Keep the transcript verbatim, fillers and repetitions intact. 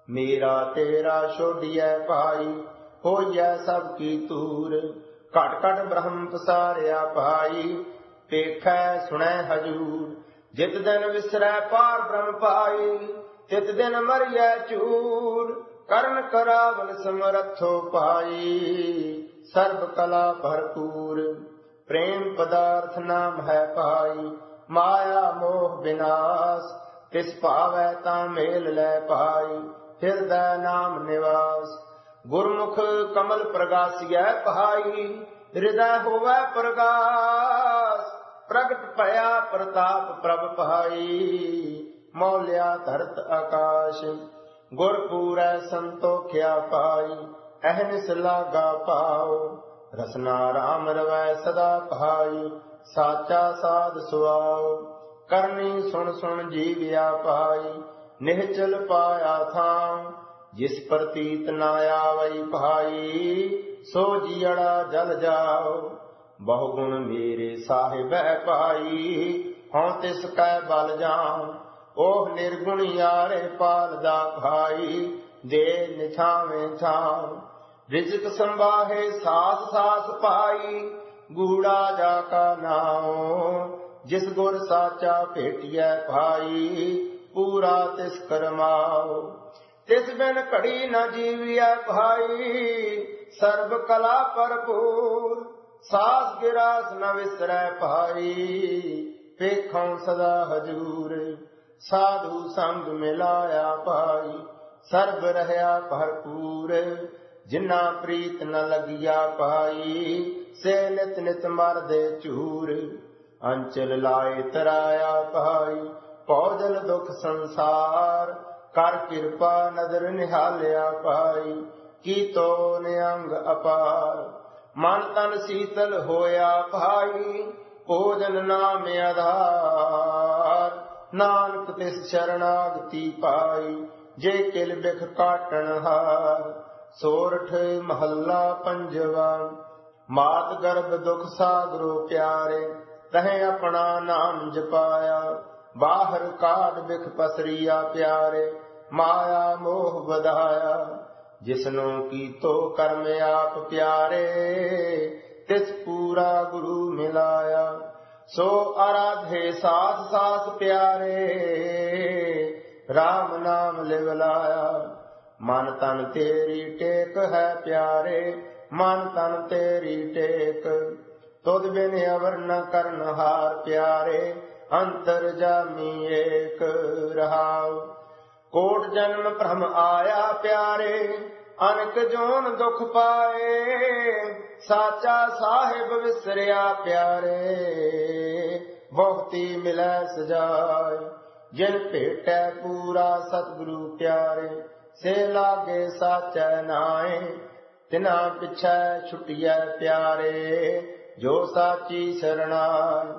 मेरा तेरा छोड़िए भाई, होइए सब की तूर। घट घट ब्रह्म पसारिया भाई, पेखै सुनै हजूर। जित दिन विसरै पार ब्रह्म पाई, तित दिन मरिए चूर। करण करावल समरथो पाई, सर्व कला भरपूर। प्रेम पदार्थ नाम है पाई, माया मोह विनाश। तिस पावै तां मेल लै पाई, हृदय नाम निवास। गुरमुख कमल प्रगासिय भाई, हृदय होवै प्रगास। प्रगट भया प्रताप प्रभ भाई, मौल्या धरत आकाश। गुरपूरै संतोख्या पाई, अहनिस लागा पाओ। रसना राम रवै सदा भाई, साचा साध सुआओ। करनी सुन सुन जीविया पाई, निहचल पाया थाम। जिस प्रतीत न आवै भाई, सो जियड़ा जल जाओ। बहुगुण मेरे साहिब पाई, हों तिस कै बल जाऊं। ओह निर्गुण यारे पालदा भाई, दे निछावे छाऊं। रिजक संभाहे सास सास पाई, गूढ़ा जाका नाओ। जिस गुर साचा भेटिए भाई, पूरा तिस करमाओ। तिस बिन घड़ी न जीविए भाई, सर्व कला भरपूर। सास गिरास न विसरै भाई, पेखों सदा हजूर। साधु संग मिलाया भाई, सर्ब रहया भरपूर। जिन्ना प्रीत न लगिया भाई, से नित नित मरदे चूर। अंचल लाए तराया भाई, पौजल दुख संसार। कर कृपा नदर निहालिया भाई, की तो नियंग अपार। मन तन शीतल होया भाई, भोजन नाम आधार। नानक तिस शरणागति पाई, जे किल बिख काटन हार। सोरठ महला पंजवा। मात गर्भ दुख सागरो प्यारे, तहें अपना नाम जपाया। बाहर काट बिख पसरिया प्यारे, माया मोह बधाया। जिसनो की तो कर्म आप प्यारे, तिस पूरा गुरु मिलाया। सो आराधे सास सास प्यारे, राम नाम लिवलाया। मन तन तेरी टेक है प्यारे, मन तन तेरी टेक। तुद बिन अवर न करन हार प्यारे, अंतर जामी एक रहाओ। कोट जन्म भ्रम आया प्यारे, अनक जोन दुख पाए। साचा साहिब विसरिया प्यारे, बहुती मिलै सजाए। जिन भेटै पूरा सतगुरु प्यारे, से लागे साचै नाए। तिना पिछै छुटियै प्यारे, जो साची शरणाए।